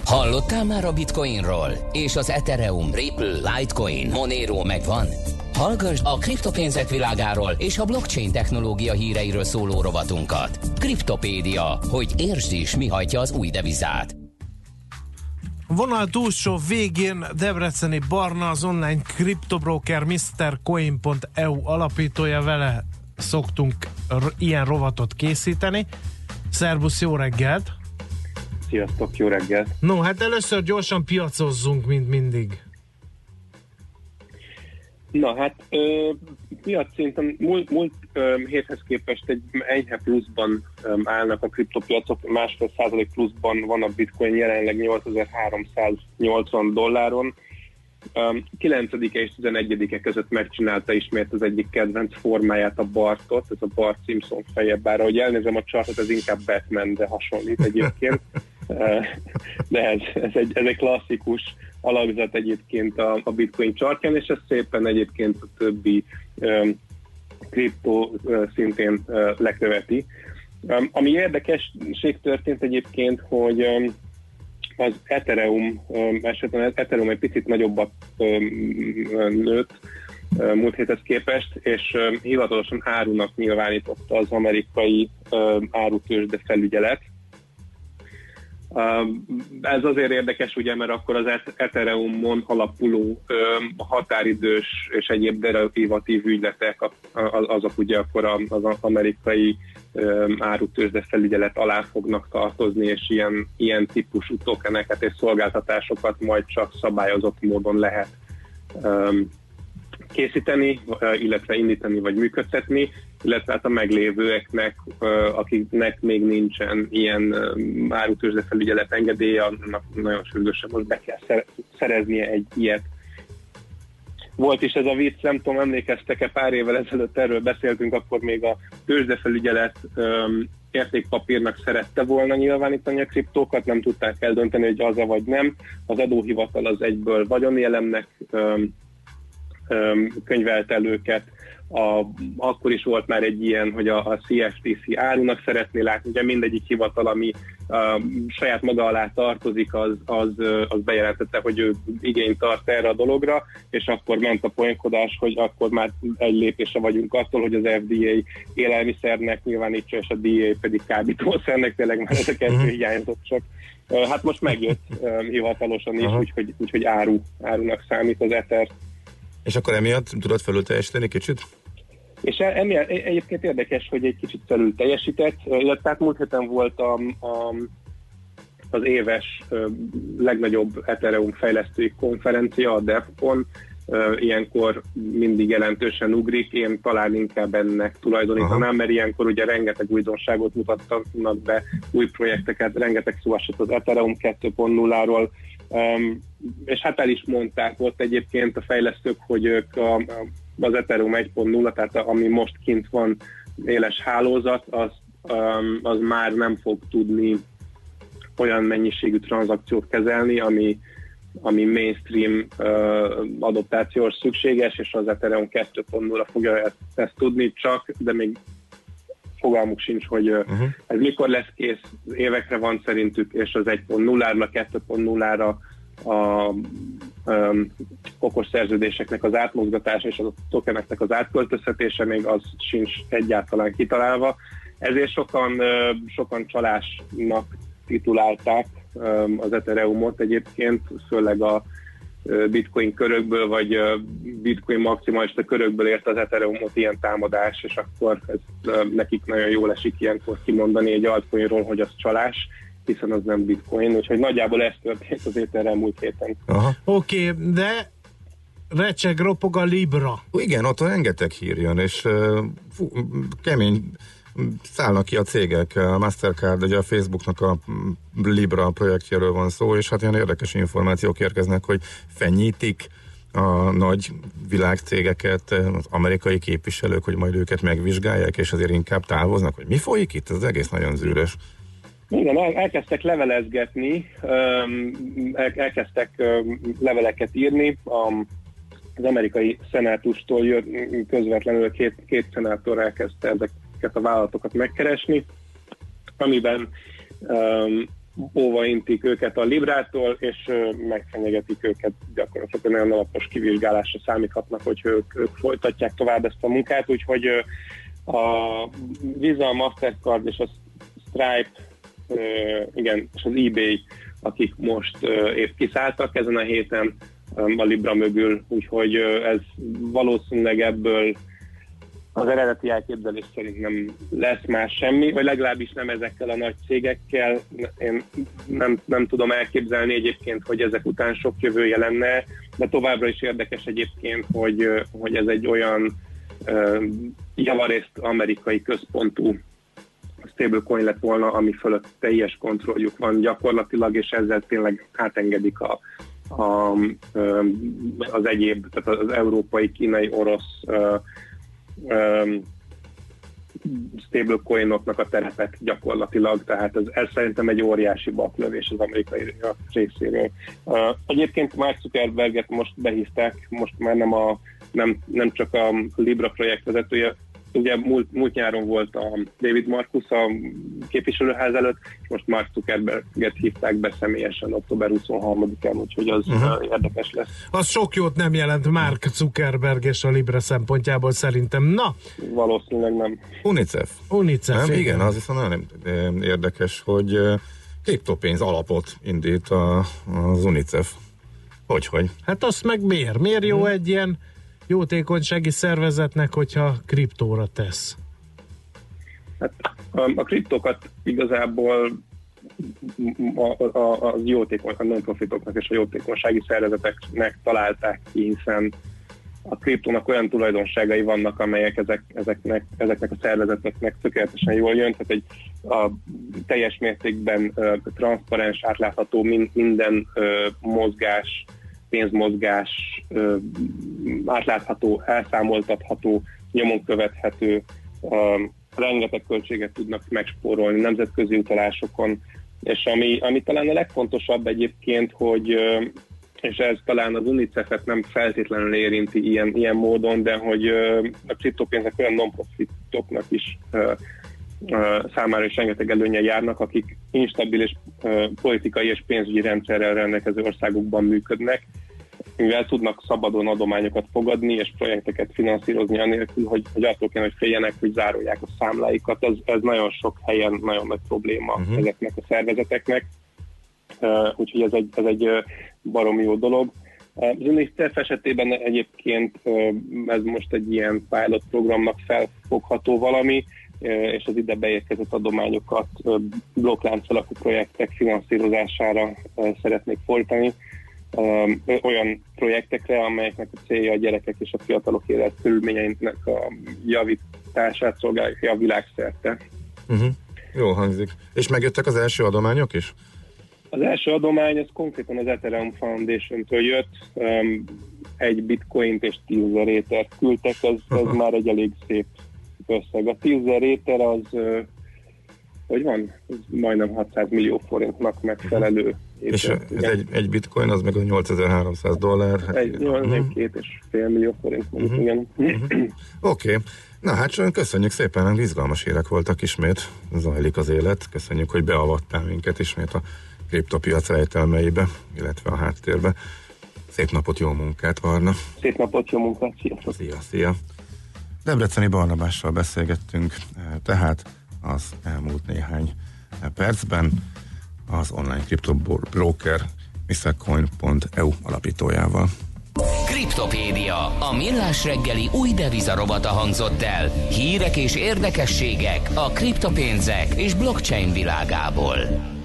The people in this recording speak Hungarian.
Hallottál már a Bitcoinról? És az Ethereum, Ripple, Litecoin, Monero megvan? Hallgasd a kriptopénzek világáról és a blockchain technológia híreiről szóló rovatunkat. Kriptopédia, hogy értsd is, mi hajtja az új devizát. Vonal túlsó végén Debreceni Barna, az online kriptobroker MrCoin.eu alapítója, vele szoktunk ilyen rovatot készíteni. Szerbusz, jó reggelt! Sziasztok, jó reggelt! No, hát először gyorsan piacozzunk, mint mindig. Na hát, piac szinten múlt héthez képest egy enyhe pluszban állnak a kriptopiacok, 1,5% pluszban van a Bitcoin jelenleg $8,380. 9-e és 11-e között megcsinálta ismét az egyik kedvenc formáját, a Bartot, ez a Bart Simpson feje, bár ahogy elnézem a chartot, ez inkább Batman-re hasonlít egyébként, de ez egy klasszikus alakzat egyébként a Bitcoin chartján, és ez szépen egyébként a többi kriptó szintén leköveti. Ami érdekesség történt egyébként, hogy az Ethereum esetben Ethereum egy picit nagyobbat nőtt múlt héthez képest, és hivatalosan árunak nyilvánította az amerikai árutőzsde felügyelet. Ez azért érdekes, ugye, mert akkor az Ethereumon alapuló határidős és egyéb derivatív ügyletek, azok ugye akkor az amerikai árutőzsde felügyelet alá fognak tartozni, és ilyen típusú tokeneket és szolgáltatásokat majd csak szabályozott módon lehet készíteni, illetve indítani vagy működtetni, illetve hát a meglévőeknek, akiknek még nincsen ilyen árutőzsde felügyelet engedélye, annak nagyon sürgősen most be kell szereznie egy ilyet. Volt is ez a vicc, nem tudom, emlékeztek-e, pár évvel ezelőtt erről beszéltünk, akkor még a tőzsdefelügyelet értékpapírnak szerette volna nyilvánítani a kriptókat, nem tudták eldönteni, hogy az-e vagy nem. Az adóhivatal az egyből vagyonielemnek könyvelt el őket. Akkor is volt már egy ilyen, hogy a CFTC árunak szeretné látni, ugye mindegyik hivatal, ami saját maga alá tartozik, az bejelentette, hogy ő igényt tart erre a dologra, és akkor ment a poénkodás, hogy akkor már egy lépésre vagyunk attól, hogy az FDA élelmiszernek nyilvánítsa, és a DEA pedig kábítószernek, tényleg már ez a kettő hiányzott csak. Hát most megjött hivatalosan is, úgyhogy árunak számít az Ether. És akkor emiatt tudod felül teljesíteni kicsit? És egyébként érdekes, hogy egy kicsit felül teljesített, illetve múlt héten volt az éves legnagyobb Ethereum fejlesztői konferencia, a DevCon, ilyenkor mindig jelentősen ugrik, én talán inkább ennek tulajdonítanám, mert ilyenkor ugye rengeteg újdonságot mutatnak be, új projekteket, rengeteg szó esett az Ethereum 2.0-ról, és hát el is mondták ott egyébként a fejlesztők, hogy ők az Ethereum 1.0, tehát ami most kint van, éles hálózat, az már nem fog tudni olyan mennyiségű tranzakciót kezelni, ami mainstream adoptációs szükséges, és az Ethereum 2.0 fogja ezt tudni csak, de még fogalmuk sincs, hogy ez mikor lesz kész, évekre van szerintük, és az 1.0-ra, 2.0-ra a okos szerződéseknek az átmozgatása és a tokeneknek az átköltöztetése még az sincs egyáltalán kitalálva. Ezért sokan csalásnak titulálták az Ethereumot egyébként, főleg a Bitcoin körökből, vagy Bitcoin maximalista körökből ért az Ethereumot ilyen támadás, és akkor ez nekik nagyon jól esik ilyenkor kimondani egy altcoinról, hogy az csalás, hiszen az nem Bitcoin, úgyhogy nagyjából ez történt az Etherrel múlt héten. Oké, de recseg, ropog a Libra. Igen, ott rengeteg hír jön, és kemény szállnak ki a cégek. A Mastercard, ugye a Facebooknak a Libra projektjéről van szó, és hát ilyen érdekes információk érkeznek, hogy fenyítik a nagy világcégeket, az amerikai képviselők, hogy majd őket megvizsgálják, és azért inkább távoznak, hogy mi folyik itt? Ez egész nagyon zűrös. Igen, elkezdtek levelezgetni, elkezdtek leveleket írni, az amerikai szenátustól közvetlenül két szenátor elkezdte ezeket a vállalatokat megkeresni, amiben óvaintik őket a Librától, és megfenyegetik őket gyakorlatilag nagyon alapos kivizsgálásra számíthatnak, hogy ők folytatják tovább ezt a munkát, úgyhogy a Visa, a Mastercard és a Stripe, igen, és az eBay, akik most épp kiszálltak ezen a héten a Libra mögül, úgyhogy ez valószínűleg ebből az eredeti elképzelés szerint nem lesz más semmi, vagy legalábbis nem ezekkel a nagy cégekkel. Én nem tudom elképzelni egyébként, hogy ezek után sok jövője lenne, de továbbra is érdekes egyébként, hogy ez egy olyan javarészt amerikai központú stablecoin lett volna, ami fölött teljes kontrolljuk van gyakorlatilag, és ezzel tényleg átengedik az egyéb, tehát az európai, kínai, orosz stablecoinoknak a terepet gyakorlatilag, tehát ez szerintem egy óriási baklövés az amerikai részéről. Egyébként Mark Zuckerberget most behívták, most már nem csak a Libra projekt vezetője, ugye múlt nyáron volt a David Marcus a képviselőház előtt, és most Mark Zuckerberget hívták be személyesen október 23-án, úgyhogy az érdekes lesz. Az sok jót nem jelent Mark Zuckerberg és a Libra szempontjából szerintem. Na? Valószínűleg nem. UNICEF. Nem, igen, az viszont nagyon érdekes, hogy kriptopénz alapot indít az UNICEF. Hogy? Hát azt meg miért? Miért jó egy ilyen jótékonysági szervezetnek, hogyha kriptóra tesz? Hát a kriptokat igazából a non-profitoknak és a jótékonysági szervezeteknek találták ki, hiszen a kriptónak olyan tulajdonságai vannak, amelyek ezeknek a szervezeteknek tökéletesen jól jön, tehát a teljes mértékben transzparens, átlátható minden mozgás, pénzmozgás, átlátható, elszámoltatható, nyomon követhető, rengeteg költséget tudnak megspórolni nemzetközi utalásokon, és ami talán a legfontosabb egyébként, hogy, és ez talán az UNICEF-et nem feltétlenül érinti ilyen módon, de hogy a kriptopénzek olyan non-profitoknak is számára is rengeteg előnye járnak, akik instabilis politikai és pénzügyi rendszerrel rendelkező országokban működnek, mivel tudnak szabadon adományokat fogadni és projekteket finanszírozni anélkül, hogy attól kell, hogy féljenek, hogy zárolják a számláikat. Ez nagyon sok helyen nagyon nagy probléma ezeknek a szervezeteknek, úgyhogy ez egy baromi jó dolog. Az UNICEF esetében egyébként ez most egy ilyen pilot programnak felfogható valami, és az ide beérkezett adományokat blokklánc alakú projektek finanszírozására szeretnék fordítani. Olyan projektekre, amelyeknek a célja a gyerekek és a fiatalok életkörülményeinek a javítását szolgálja a világszerte. Jó hangzik. És megjöttek az első adományok is? Az első adomány az konkrétan az Ethereum Foundation-től jött, egy bitcoint és 10.000 étert küldtek, ez már egy elég szép összeg. A 10.000 éter az, hogy van? Ez majdnem 600 millió forintnak megfelelő. És ez egy bitcoin, az meg a $8,300. Egy 2,5 millió forint, igen. Oké. Na hát köszönjük szépen, izgalmas hírek voltak ismét, zajlik az élet. Köszönjük, hogy beavattál minket ismét a kriptopiac rejtelmeibe, illetve a háttérbe. Szép napot, jó munkát, Barna! Szép napot, jó munkát, sziasztok! Szia! Debreceni Barnabással beszélgettünk, tehát az elmúlt néhány percben az online kriptobroker MrCoin.eu alapítójával. Kriptopédia, a millás reggeli új devizarobata hangzott el. Hírek és érdekességek a kriptopénzek és blockchain világából.